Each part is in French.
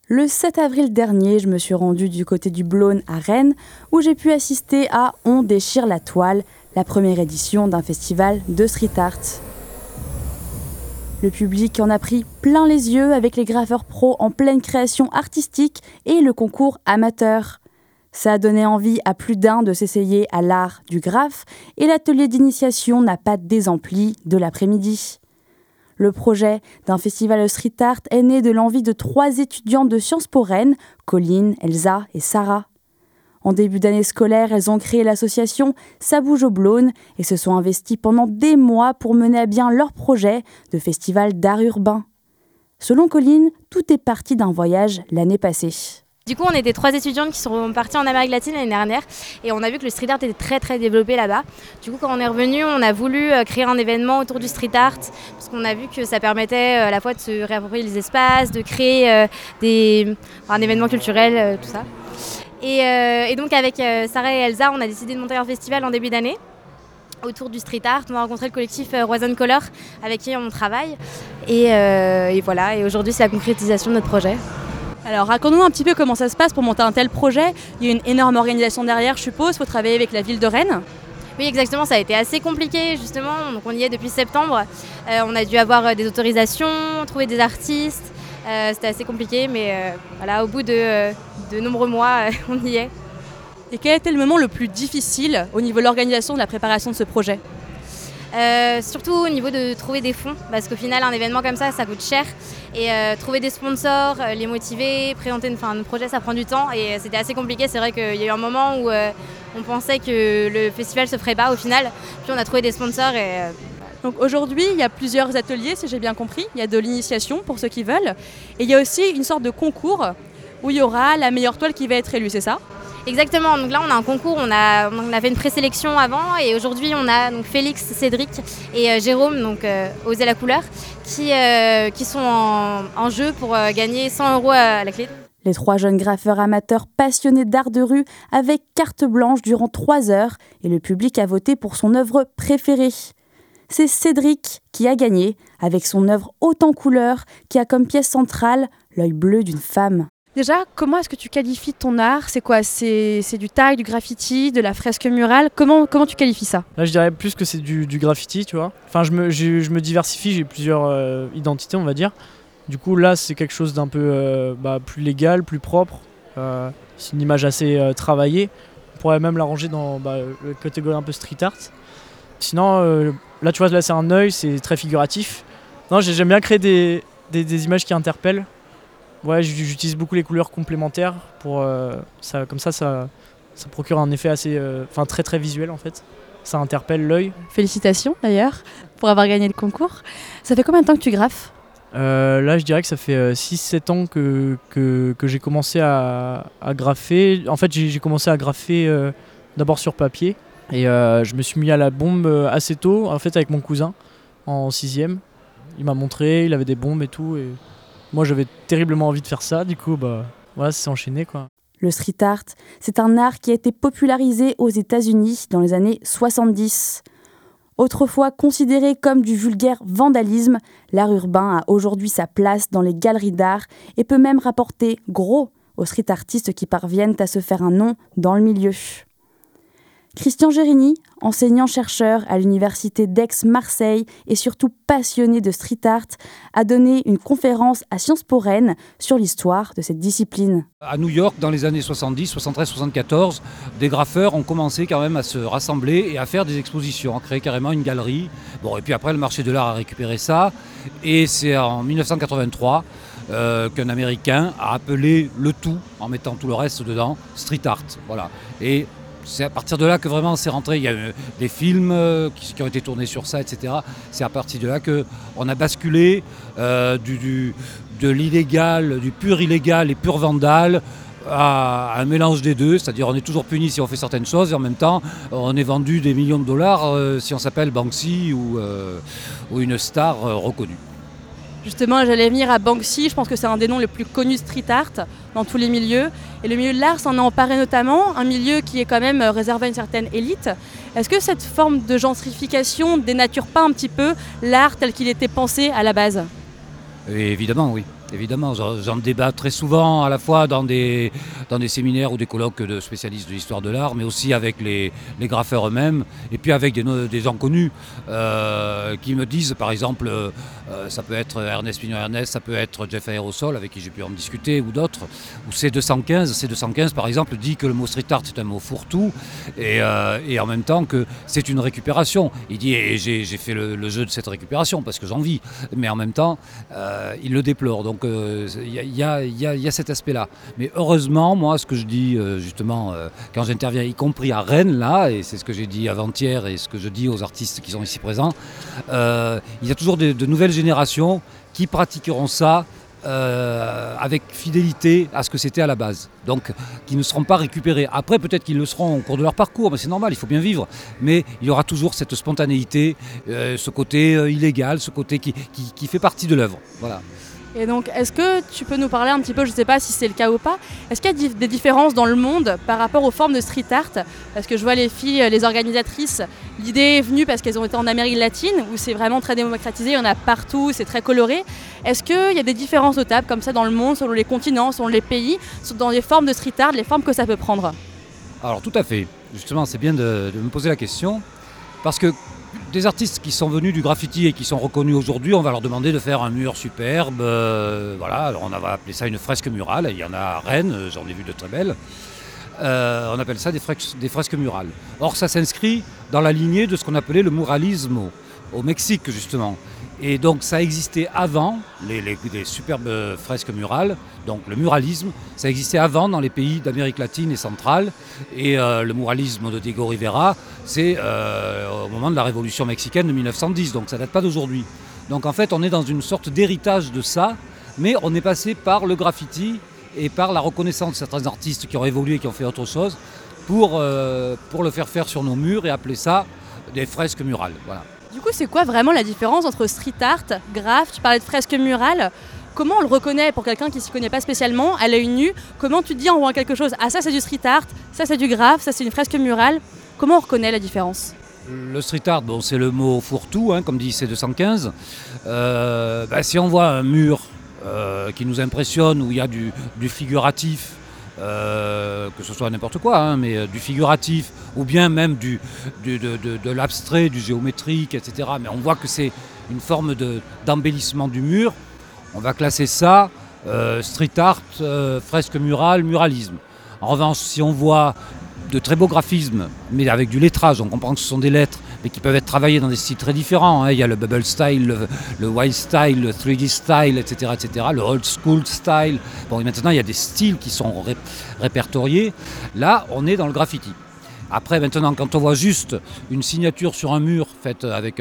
Le 7 avril dernier, je me suis rendue du côté du Blône à Rennes, où j'ai pu assister à On déchire la toile, la première édition d'un festival de street art. Le public en a pris plein les yeux avec les graffeurs pros en pleine création artistique et le concours amateur. Ça a donné envie à plus d'un de s'essayer à l'art du graphe et l'atelier d'initiation n'a pas désempli de l'après-midi. Le projet d'un festival street art est né de l'envie de 3 étudiantes de Sciences Po Rennes, Colline, Elsa et Sarah. En début d'année scolaire, elles ont créé l'association Ça bouge au Blône et se sont investies pendant des mois pour mener à bien leur projet de festival d'art urbain. Selon Colline, tout est parti d'un voyage l'année passée. Du coup, on était 3 étudiantes qui sont parties en Amérique latine l'année dernière et on a vu que le street art était très très développé là-bas. Du coup, quand on est revenu, on a voulu créer un événement autour du street art parce qu'on a vu que ça permettait à la fois de se réapproprier les espaces, de créer un événement culturel, tout ça. Et donc avec Sarah et Elsa, on a décidé de monter un festival en début d'année autour du street art. On a rencontré le collectif Roison Color avec qui on travaille et voilà. Et aujourd'hui, c'est la concrétisation de notre projet. Alors raconte-nous un petit peu comment ça se passe pour monter un tel projet. Il y a une énorme organisation derrière, je suppose. Il faut travailler avec la ville de Rennes. Oui, exactement. Ça a été assez compliqué, justement. Donc, on y est depuis septembre. On a dû avoir des autorisations, trouver des artistes. C'était assez compliqué, mais voilà, au bout de nombreux mois, on y est. Et quel était le moment le plus difficile au niveau de l'organisation, de la préparation de ce projet ? Surtout au niveau de trouver des fonds, parce qu'au final un événement comme ça coûte cher et trouver des sponsors, les motiver, présenter un projet, ça prend du temps et c'était assez compliqué. C'est vrai qu'il y a eu un moment où on pensait que le festival se ferait pas au final, puis on a trouvé des sponsors et donc aujourd'hui il y a plusieurs ateliers, si j'ai bien compris. Il y a de l'initiation pour ceux qui veulent et il y a aussi une sorte de concours où il y aura la meilleure toile qui va être élue, c'est ça ? Exactement, donc là on a un concours, on a fait une présélection avant et aujourd'hui on a donc Félix, Cédric et Jérôme, donc Oser la couleur, qui sont en jeu pour gagner 100 € à la clé. Les 3 jeunes graffeurs amateurs passionnés d'art de rue avec carte blanche durant 3 heures et le public a voté pour son œuvre préférée. C'est Cédric qui a gagné avec son œuvre haute en couleurs qui a comme pièce centrale l'œil bleu d'une femme. Déjà, comment est-ce que tu qualifies ton art ? C'est quoi ? C'est du tag, du graffiti, de la fresque murale ? Comment tu qualifies ça ? Là, je dirais plus que c'est du graffiti, tu vois. Enfin, je me diversifie, j'ai plusieurs identités, on va dire. Du coup, là, c'est quelque chose d'un peu plus légal, plus propre. C'est une image assez travaillée. On pourrait même l'arranger dans la catégorie un peu street art. Sinon, là, tu vois, là, c'est un œil, c'est très figuratif. Non, j'aime bien créer des images qui interpellent. Ouais, j'utilise beaucoup les couleurs complémentaires pour ça, comme ça procure un effet assez, très très visuel en fait. Ça interpelle l'œil. Félicitations d'ailleurs pour avoir gagné le concours. Ça fait combien de temps que tu graffes ? Là, je dirais que ça fait 6-7 ans que j'ai commencé à graffer. En fait, j'ai commencé à graffer d'abord sur papier et je me suis mis à la bombe assez tôt, en fait, avec mon cousin en 6e. Il m'a montré, il avait des bombes et tout. Et moi, j'avais terriblement envie de faire ça, du coup, voilà, ça s'est enchaîné, quoi. Le street art, c'est un art qui a été popularisé aux États-Unis dans les années 70. Autrefois considéré comme du vulgaire vandalisme, l'art urbain a aujourd'hui sa place dans les galeries d'art et peut même rapporter gros aux street artistes qui parviennent à se faire un nom dans le milieu. Christian Gérini, enseignant-chercheur à l'université d'Aix-Marseille et surtout passionné de street art, a donné une conférence à Sciences Po Rennes sur l'histoire de cette discipline. À New York, dans les années 70, 73, 74, des graffeurs ont commencé quand même à se rassembler et à faire des expositions, à créer carrément une galerie. Bon, et puis après, le marché de l'art a récupéré ça. Et c'est en 1983 qu'un Américain a appelé le tout, en mettant tout le reste dedans, street art. Voilà. Et c'est à partir de là que vraiment c'est rentré. Il y a eu des films qui ont été tournés sur ça, etc. C'est à partir de là qu'on a basculé de l'illégal, du pur illégal et pur vandal à un mélange des deux. C'est-à-dire on est toujours puni si on fait certaines choses et en même temps on est vendu des millions de dollars si on s'appelle Banksy ou une star reconnue. Justement, j'allais venir à Banksy, je pense que c'est un des noms les plus connus de street art dans tous les milieux. Et le milieu de l'art s'en a emparé notamment, un milieu qui est quand même réservé à une certaine élite. Est-ce que cette forme de gentrification dénature pas un petit peu l'art tel qu'il était pensé à la base ? Et évidemment, oui. Évidemment, j'en débat très souvent, à la fois dans des séminaires ou des colloques de spécialistes de l'histoire de l'art, mais aussi avec les graffeurs eux-mêmes, et puis avec des gens connus qui me disent, par exemple, ça peut être Ernest Pignon-Ernest, ça peut être Jeff Aerosol, avec qui j'ai pu en discuter, ou d'autres, ou C215. C215, par exemple, dit que le mot street art est un mot fourre-tout, et en même temps que c'est une récupération. Il dit, et j'ai fait le jeu de cette récupération, parce que j'en vis, mais en même temps, il le déplore. Donc il y a cet aspect-là. Mais heureusement, moi, ce que je dis justement quand j'interviens, y compris à Rennes, là, et c'est ce que j'ai dit avant-hier et ce que je dis aux artistes qui sont ici présents, il y a toujours de nouvelles générations qui pratiqueront ça avec fidélité à ce que c'était à la base. Donc, qui ne seront pas récupérés. Après, peut-être qu'ils le seront au cours de leur parcours, mais c'est normal, il faut bien vivre. Mais il y aura toujours cette spontanéité, ce côté illégal, ce côté qui fait partie de l'œuvre. Voilà. Et donc, est-ce que tu peux nous parler un petit peu, je ne sais pas si c'est le cas ou pas, est-ce qu'il y a des différences dans le monde par rapport aux formes de street art? Parce que je vois les filles, les organisatrices, l'idée est venue parce qu'elles ont été en Amérique latine, où c'est vraiment très démocratisé, il y en a partout, c'est très coloré. Est-ce qu'il y a des différences notables comme ça dans le monde, selon les continents, selon les pays, dans les formes de street art, les formes que ça peut prendre? Alors tout à fait. Justement, c'est bien de me poser la question, parce que des artistes qui sont venus du graffiti et qui sont reconnus aujourd'hui, on va leur demander de faire un mur superbe. Voilà, alors on va appeler ça une fresque murale. Il y en a à Rennes, j'en ai vu de très belles. On appelle ça des fresques murales. Or, ça s'inscrit dans la lignée de ce qu'on appelait le muralisme au Mexique, justement. Et donc, ça existait avant, les superbes fresques murales. Donc, le muralisme, ça existait avant dans les pays d'Amérique latine et centrale. Et le muralisme de Diego Rivera, c'est au moment de la révolution mexicaine de 1910. Donc, ça ne date pas d'aujourd'hui. Donc, en fait, on est dans une sorte d'héritage de ça, mais on est passé par le graffiti et par la reconnaissance de certains artistes qui ont évolué et qui ont fait autre chose pour le faire sur nos murs et appeler ça des fresques murales. Voilà. Du coup, c'est quoi vraiment la différence entre street art, graphe, tu parlais de fresque murale, comment on le reconnaît pour quelqu'un qui ne s'y connaît pas spécialement, à l'œil nu? Comment tu te dis en voyant quelque chose, ah ça c'est du street art, ça c'est du graphe, ça c'est une fresque murale? Comment on reconnaît la différence? Le street art, bon, c'est le mot fourre-tout, hein, comme dit C215. Si on voit un mur qui nous impressionne, où il y a du figuratif, que ce soit n'importe quoi, hein, mais du figuratif, ou bien même de l'abstrait, du géométrique, etc. Mais on voit que c'est une forme d'embellissement du mur. On va classer ça street art, fresque murale, muralisme. En revanche, si on voit de très beaux graphismes, mais avec du lettrage, on comprend que ce sont des lettres, mais qui peuvent être travaillées dans des styles très différents. Hein. Il y a le bubble style, le wild style, le 3D style, etc., le old school style. Bon, et maintenant, il y a des styles qui sont répertoriés. Là, on est dans le graffiti. Après, maintenant, quand on voit juste une signature sur un mur faite avec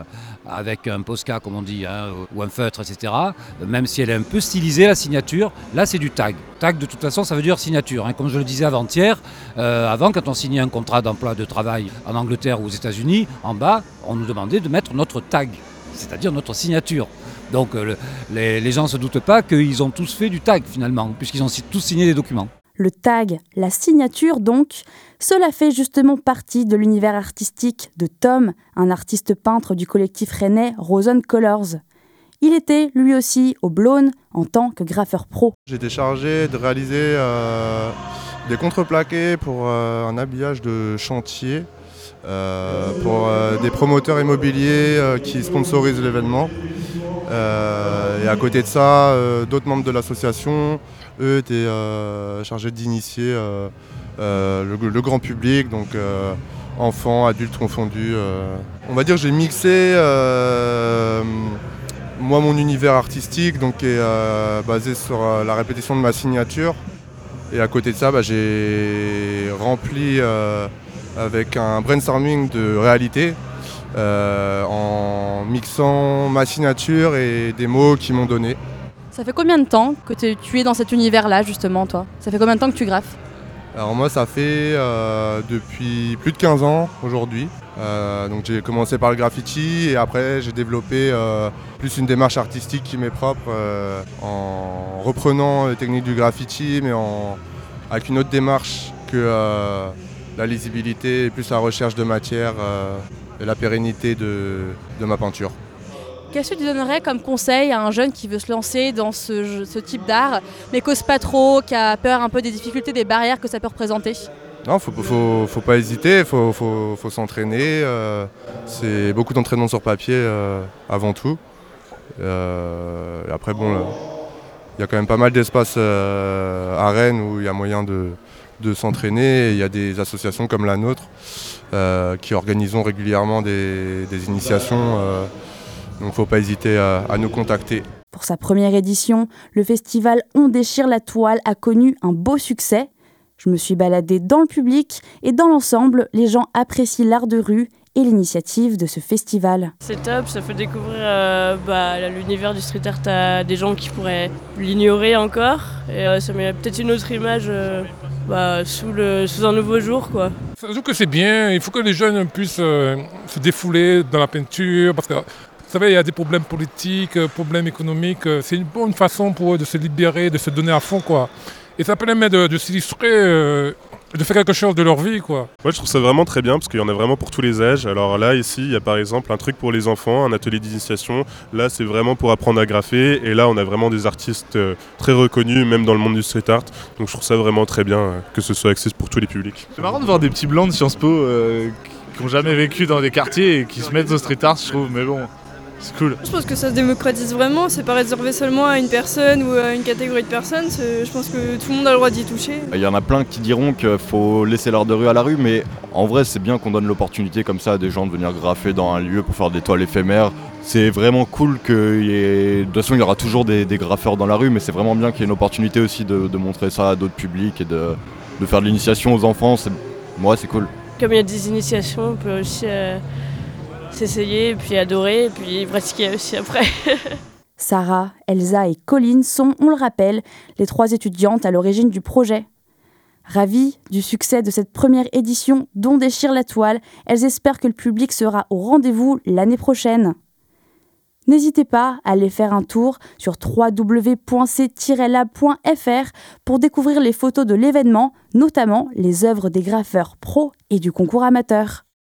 un Posca, comme on dit, hein, ou un feutre, etc., même si elle est un peu stylisée, la signature, là, c'est du tag. Tag, de toute façon, ça veut dire signature. Hein. Comme je le disais avant-hier, avant, quand on signait un contrat d'emploi de travail en Angleterre ou aux États-Unis, en bas, on nous demandait de mettre notre tag, c'est-à-dire notre signature. Donc, les gens ne se doutent pas qu'ils ont tous fait du tag, finalement, puisqu'ils ont tous signé des documents. Le tag, la signature donc, cela fait justement partie de l'univers artistique de Tom, un artiste peintre du collectif rennais Rosen Colors. Il était lui aussi au Blône en tant que graffeur pro. J'étais chargé de réaliser des contreplaqués pour un habillage de chantier pour des promoteurs immobiliers qui sponsorisent l'événement. Et à côté de ça, d'autres membres de l'association, eux, étaient chargés d'initier le grand public, donc enfants, adultes confondus. On va dire que j'ai mixé moi mon univers artistique, donc qui est basé sur la répétition de ma signature. Et à côté de ça, j'ai rempli avec un brainstorming de réalité. En mixant ma signature et des mots qu'ils m'ont donnés. Ça fait combien de temps que tu es dans cet univers-là, justement, toi? Ça fait combien de temps que tu graffes? Alors moi, ça fait depuis plus de 15 ans aujourd'hui. Donc j'ai commencé par le graffiti et après j'ai développé plus une démarche artistique qui m'est propre en reprenant les techniques du graffiti, mais avec une autre démarche que la lisibilité et plus la recherche de matière et la pérennité de ma peinture. Qu'est-ce que tu donnerais comme conseil à un jeune qui veut se lancer dans ce type d'art, mais qui n'ose pas trop, qui a peur un peu des difficultés, des barrières que ça peut représenter? Non, faut pas hésiter, faut s'entraîner. C'est beaucoup d'entraînement sur papier avant tout. Après, bon, il y a quand même pas mal d'espaces à Rennes où il y a moyen de s'entraîner. Il y a des associations comme la nôtre qui organisent régulièrement des initiations. Donc faut pas hésiter à nous contacter. Pour sa première édition, le festival On déchire la toile a connu un beau succès. Je me suis baladée dans le public et dans l'ensemble, les gens apprécient l'art de rue et l'initiative de ce festival. C'est top, ça fait découvrir l'univers du street art à des gens qui pourraient l'ignorer encore. Et ça met peut-être une autre image sous un nouveau jour, quoi. Je trouve que c'est bien, il faut que les jeunes puissent se défouler dans la peinture, parce que vous savez, il y a des problèmes politiques, problèmes économiques. C'est une bonne façon pour eux de se libérer, de se donner à fond, quoi. Et ça permet de s'illustrer, de faire quelque chose de leur vie, quoi. Moi, je trouve ça vraiment très bien parce qu'il y en a vraiment pour tous les âges. Alors là, ici, il y a par exemple un truc pour les enfants, un atelier d'initiation. Là, c'est vraiment pour apprendre à graffer. Et là, on a vraiment des artistes très reconnus, même dans le monde du street art. Donc je trouve ça vraiment très bien que ce soit accessible pour tous les publics. C'est marrant de voir des petits blancs de Sciences Po qui n'ont jamais vécu dans des quartiers et qui se mettent au street art, je trouve. Mais bon, c'est cool. Je pense que ça se démocratise vraiment, c'est pas réservé seulement à une personne ou à une catégorie de personnes, je pense que tout le monde a le droit d'y toucher. Il y en a plein qui diront qu'il faut laisser l'art de rue à la rue, mais en vrai c'est bien qu'on donne l'opportunité comme ça à des gens de venir graffer dans un lieu pour faire des toiles éphémères. C'est vraiment cool qu'il y ait... De toute façon il y aura toujours des graffeurs dans la rue, mais c'est vraiment bien qu'il y ait une opportunité aussi de montrer ça à d'autres publics et de faire de l'initiation aux enfants. Moi c'est cool. Comme il y a des initiations, on peut aussi... s'essayer, et puis adorer, et puis pratiquer aussi après. Sarah, Elsa et Colline sont, on le rappelle, les 3 étudiantes à l'origine du projet. Ravies du succès de cette première édition d'On déchire la toile, elles espèrent que le public sera au rendez-vous l'année prochaine. N'hésitez pas à aller faire un tour sur www.c-lab.fr pour découvrir les photos de l'événement, notamment les œuvres des graffeurs pros et du concours amateur.